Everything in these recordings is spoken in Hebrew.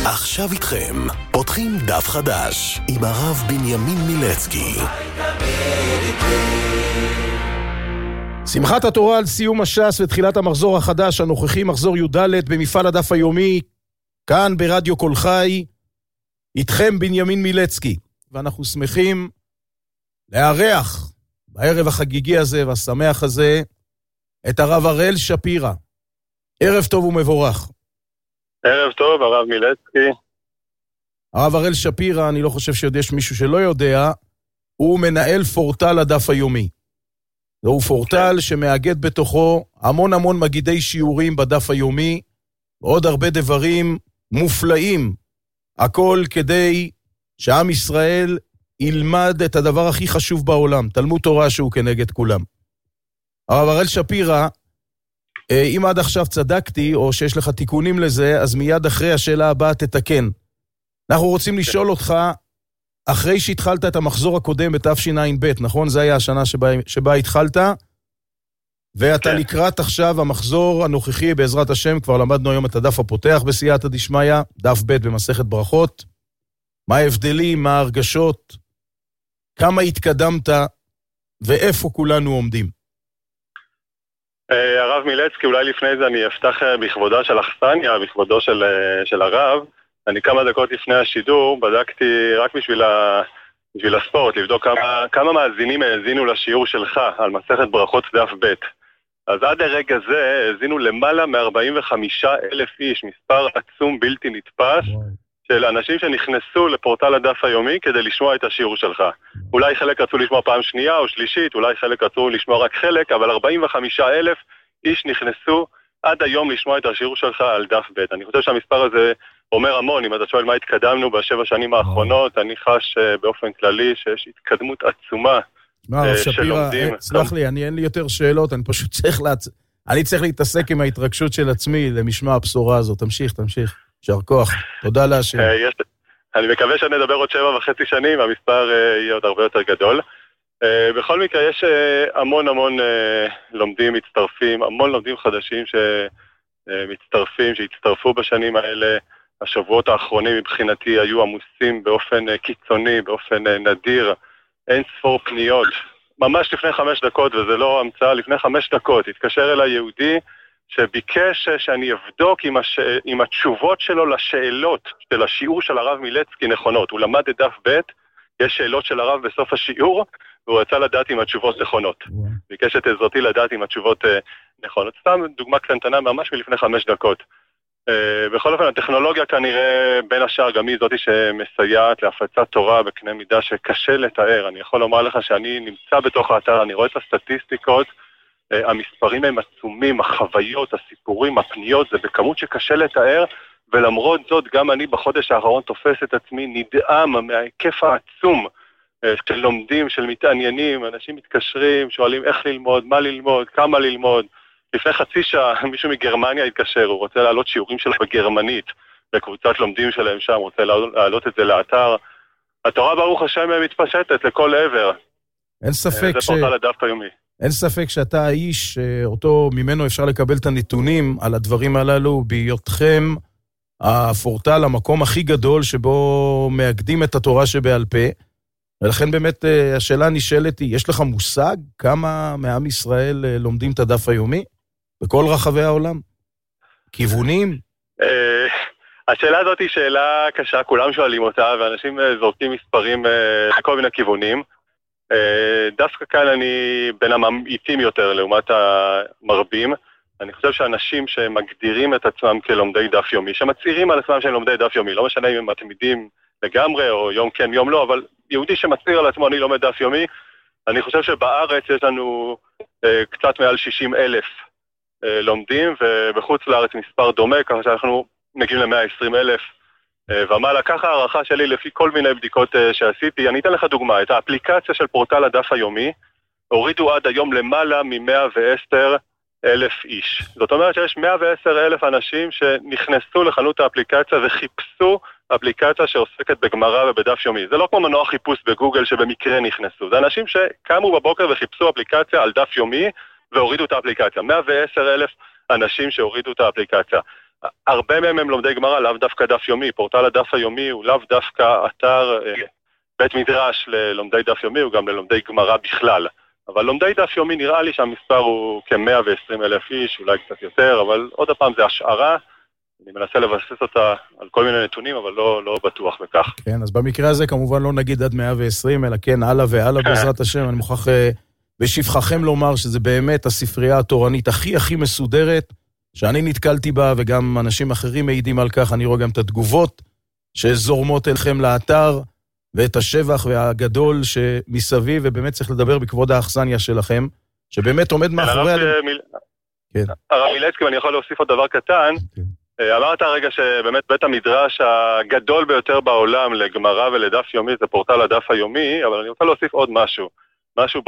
עכשיו איתכם, פותחים דף חדש עם הרב בנימין מילצקי. שמחת התורה על סיום הש"ס ותחילת המחזור החדש הנוכחי, מחזור י"ד במפעל הדף היומי, כאן ברדיו כל חי, איתכם בנימין מילצקי. ואנחנו שמחים לארח בערב החגיגי הזה והשמח הזה את הרב הראל שפירא. ערב טוב ומבורך. ערב טוב, הרב מילצקי. הרב הראל שפירא, אני לא חושב שעוד יש מישהו שלא יודע, הוא מנהל פורטל הדף היומי. זהו פורטל שמאגד בתוכו המון מגידי שיעורים בדף היומי, ועוד הרבה דברים מופלאים, הכל כדי שעם ישראל ילמד את הדבר הכי חשוב בעולם, תלמוד תורה שהוא כנגד כולם. הרב הראל שפירא, אם עד עכשיו צדקתי, או שיש לך תיקונים לזה, אז מיד אחרי השאלה הבאה תתקן. אנחנו רוצים לשאול אותך, אחרי שהתחלת את המחזור הקודם בתשע"ב, נכון? זה היה השנה שבה התחלת, ואתה לקראת עכשיו המחזור הנוכחי בעזרת השם, כבר למדנו היום את הדף הפותח בסייעתא דשמיא, דף ב' במסכת ברכות. מה ההבדלים, מה ההרגשות, כמה התקדמת, ואיפה כולנו עומדים? הרב מילצקי, אולי לפני זה אני אפתח בכבודה של אכסניה, בכבודו של הרב. אני כמה דקות לפני השידור בדקתי רק בשביל הספורט, לבדוק כמה מאזינים האזינו לשיעור שלך על מסכת ברכות דף ב'. אז עד הרגע זה האזינו למעלה מ-45,000 איש, מספר עצום בלתי נתפס של אנשים שנכנסו לפורטל הדף היומי כדי לשמוע את השיעור שלך. אולי חלק רצו לשמוע פעם שנייה או שלישית, אולי חלק רצו לשמוע רק חלק, אבל 45,000 איש נכנסו עד היום לשמוע את השיעור שלך על דף ב'. אני חושב שהמספר הזה אומר המון. אם אתה שואל מה התקדמנו בשבע שנים האחרונות, אני חש באופן כללי שיש התקדמות עצומה של לומדים. סלח לי, אין לי יותר שאלות, אני פשוט צריך להתעסק עם ההתרגשות של עצמי למשמע הבשורה הזאת. תמשיך. שר כוח, תודה להשם. אני מקווה שנדבר עוד 7.5 שנים, המספר יהיה עוד הרבה יותר גדול. בכל מקרה, יש המון לומדים מצטרפים, המון לומדים חדשים שמצטרפים, שהצטרפו בשנים האלה. השבועות האחרונים מבחינתי היו עמוסים באופן קיצוני, באופן נדיר, אין ספור פניות. ממש לפני 5 דקות, וזה לא המצאה, לפני 5 דקות, התקשר אליי יהודי, שביקש שאני אבדוק עם התשובות שלו לשאלות של השיעור של הרב מילצקי נכונות. הוא למד את דף ב', יש שאלות של הרב בסוף השיעור, והוא רצה לדעת אם התשובות נכונות. ביקש את עזרתי לדעת אם התשובות נכונות. סתם דוגמה קטנטנה ממש מלפני 5 דקות. בכל אופן, הטכנולוגיה כנראה בין השאר גם היא זאתי שמסייעת להפצת תורה בקנה מידה שקשה לתאר. אני יכול לומר לך שאני נמצא בתוך האתר, אני רואה את הסטטיסטיקות, המספרים הם עצומים, החוויות, הסיפורים, הפניות, זה בכמות שקשה לתאר, ולמרות זאת גם אני בחודש האחרון תופס את עצמי נדהם מההיקף העצום של לומדים, של מתעניינים, אנשים מתקשרים, שואלים איך ללמוד, מה ללמוד, כמה ללמוד. לפני חצי שעה מישהו מגרמניה התקשר, הוא רוצה להעלות שיעורים שלו בגרמנית, בקבוצת לומדים שלהם שם, רוצה להעלות את זה לאתר. התורה ברוך השם מתפשטת לכל עבר. אין ספק זה פורטל הדף היומי. אין ספק שאתה האיש, אותו ממנו אפשר לקבל את הנתונים על הדברים הללו, בהיותכם הפורטל, המקום הכי גדול שבו מאגדים את התורה שבעל פה, ולכן באמת השאלה נשאלת היא, יש לך מושג כמה מעם ישראל לומדים את הדף היומי? בכל רחבי העולם? כיוונים? השאלה הזאת היא שאלה קשה, כולם שואלים אותה, ואנשים זורקים מספרים לכל מיני כיוונים. דווקא כאן אני בין הממעיטים יותר לעומת המרבים. אני חושב שאנשים שמגדירים את עצמם כלומדי דף יומי, שמצהירים על עצמם שהם לומדי דף יומי, לא משנה אם הם מתמידים לגמרי או יום כן יום לא, אבל יהודי שמצהיר על עצמו אני לומד דף יומי, אני חושב שבארץ יש לנו קצת מעל 60,000 לומדים, ובחוץ לארץ מספר דומה, ככה שאנחנו מגיעים ל-120,000 ומעלה. ככה הערכה שלי לפי כל מיני בדיקות שעשיתי. אני אתן לך דוגמה, את האפליקציה של פורטל הדף היומי הורידו עד היום למעלה מ-110,000 איש. זאת אומרת שיש 110,000 אנשים שנכנסו לחנות האפליקציה וחיפשו אפליקציה שעוסקת בגמרא ובדף יומי. זה לא כמו מנוע חיפוש בגוגל שבמקרה נכנסו. זה אנשים שקמו בבוקר וחיפשו אפליקציה על דף יומי והורידו את האפליקציה. 110,000 אנשים שהורידו את האפליקציה. הרבה מהם הם לומדי גמרא, לאו דווקא דף יומי. פורטל הדף היומי הוא לאו דווקא אתר בית מדרש ללומדי דף יומי, הוא גם ללומדי גמרא בכלל. אבל לומדי דף יומי נראה לי שהמספר הוא כ-120,000 איש, אולי קצת יותר, אבל עוד הפעם זה השערה. אני מנסה לבסס אותה על כל מיני נתונים, אבל לא בטוח בכך. כן, אז במקרה הזה כמובן לא נגיד עד 120, אלא כן, הלאה והלאה בעזרת השם. אני מוכרח בשבחכם לומר שזה באמת הספרייה התורנית הכי מסודרת, שאני נתקלתי בה, וגם אנשים אחרים מעידים על כך. אני רואה גם את התגובות שזורמות אליכם לאתר, ואת השבח והגדול שמסביב, ובאמת צריך לדבר בכבוד האכסניה שלכם, שבאמת עומד מאחורי... הרב מילצקי, אני יכול להוסיף עוד דבר קטן. אמרת הרגע שבאמת בית המדרש הגדול ביותר בעולם לגמרא ולדף יומי זה פורטל הדף היומי, אבל אני רוצה להוסיף עוד משהו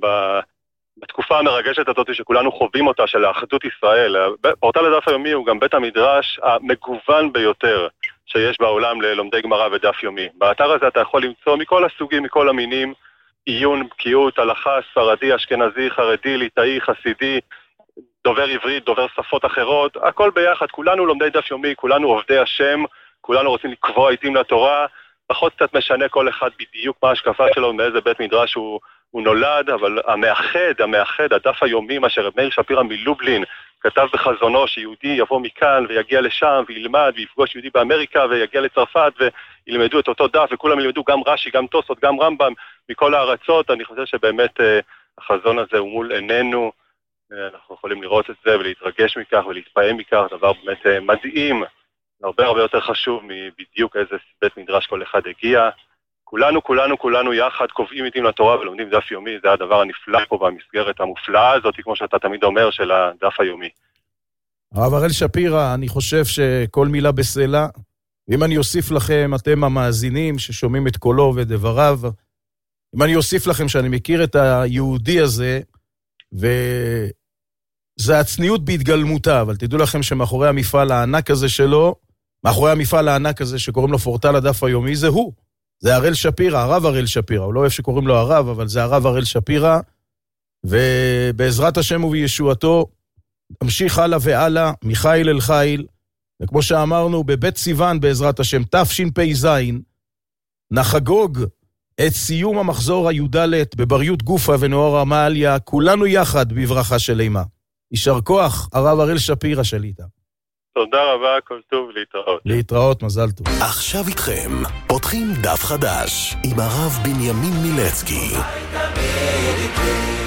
בתקופה המרגשת הזאת שכולנו חווים אותה, של האחדות ישראל. פורטל הדף היומי הוא גם בית המדרש המגוון ביותר שיש בעולם ללומדי גמרא ודף יומי. באתר הזה אתה יכול למצוא מכל הסוגים, מכל המינים, עיון, בקיאות, הלכה, ספרדי, אשכנזי, חרדי, ליטאי, חסידי, דובר עברית, דובר שפות אחרות, הכל ביחד. כולנו לומדי דף יומי, כולנו עובדי השם, כולנו רוצים לקבוע עיתים לתורה, פחות קצת משנה כל אחד בדיוק מה ההשקפה שלו, מאיזה בית מדרש הוא נולד, אבל המאחד, הדף היומי, מה שרב מאיר שפירא מלובלין כתב בחזונו שיהודי יבוא מכאן ויגיע לשם וילמד ויפגוש יהודי באמריקה ויגיע לצרפת וילמדו את אותו דף, וכולם ילמדו גם רש"י, גם תוספות, גם רמב"ם מכל הארצות. אני חושב שבאמת החזון הזה הוא מול עינינו, אנחנו יכולים לראות את זה ולהתרגש מכך ולהתפעם מכך, דבר באמת מדהים, הרבה יותר חשוב מבדיוק איזה בית מדרש כל אחד הגיע. כולנו יחד קובעים עיתים לתורה ולומדים דף יומי, זה הדבר הנפלא פה במסגרת המופלאה הזאת, כמו שאתה תמיד אומר, של הדף היומי. הרב הראל שפירא, אני חושב שכל מילה בסלע, ואם אני אוסיף לכם, אתם המאזינים ששומעים את קולו ואת דבריו, אם אני אוסיף לכם שאני מכיר את היהודי הזה, וזה הצניעות בהתגלמותה, אבל תדעו לכם שמאחורי המפעל הענק הזה שלו, מאחורי המפעל הענק הזה שקוראים לו פורטל הדף היומי, זה הוא. זה הראל שפירא, הרב הראל שפירא, הוא לא אוהב שקוראים לו הרב, אבל זה הרב הראל שפירא, ובעזרת השם ובישועתו, תמשיך הלאה והלאה, מחיל אל חיל, וכמו שאמרנו, בבית סיוון בעזרת השם, תשפ"ז, נחגוג את סיום המחזור הי"ד בבריות גופה ונוער המעליה, כולנו יחד בברכה של אימה. יישר כוח, הרב הראל שפירא שליטה. תודה רבה, כל טוב, להתראות. להתראות, מזל טוב. עכשיו איתכם, פותחים דף חדש עם הרב בנימין מילצקי.